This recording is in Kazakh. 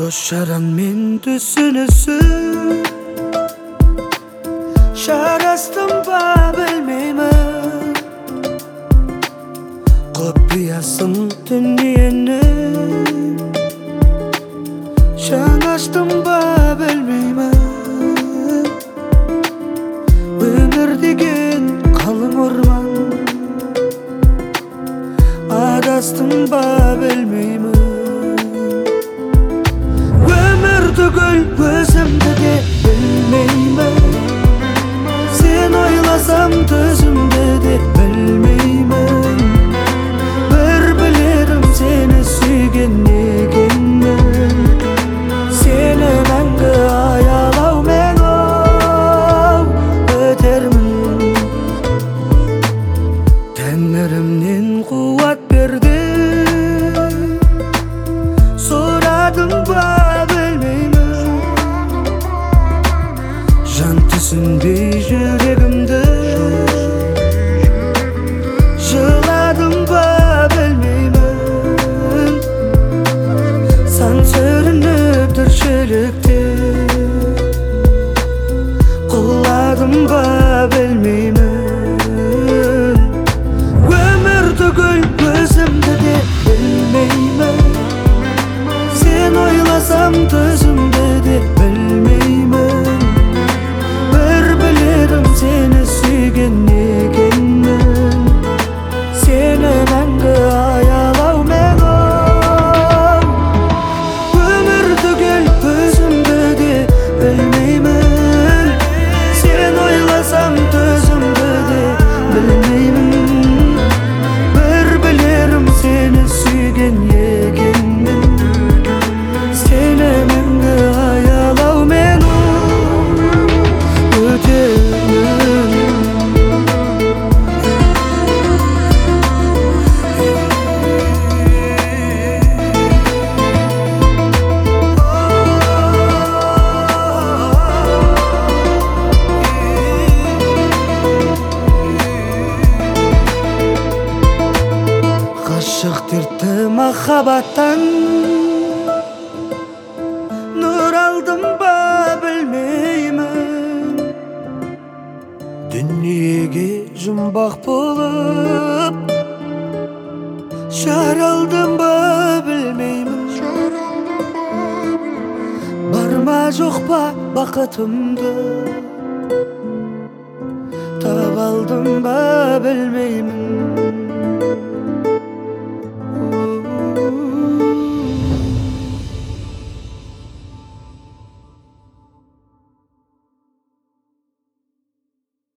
Dost жаран мен түсінісіп жарастым ба білмеймін, құпиясын дүниенің жаңаштым ба білмеймін, өмір деген қалың орман, адастым ба білмеймін. Түгіл өзімді де білмеймін, сен ойласам төзімді де білмеймін. Бір білерім сені сүйген екенмін, сені мәңгі аялаумен өтермін. Тәңірімнен қуат берді, сұрадым ба түсінбей жүрегімді, жыладым ба білмеймін, сан сүрініп тіршілікте, құладым ба білмеймін. Өмір түгіл өзімді де білмеймін, сен ойласам төзімді де білмеймін. Сені сүйген екенмін, сені мәңгі аялаумен өмір түгел өзімді де білмеймін, сен ойласам төзімді де білмеймін. Бір білерім сені сүйген екенмін, сені мәңгі аялаумен ғашық дерті махаббаттан нұр алдым ба білмеймін, дүниеге жұмбақ болып жаралдым ба білмеймін. Бар ма жоқ па бақытымды таба алдым ба білмеймін.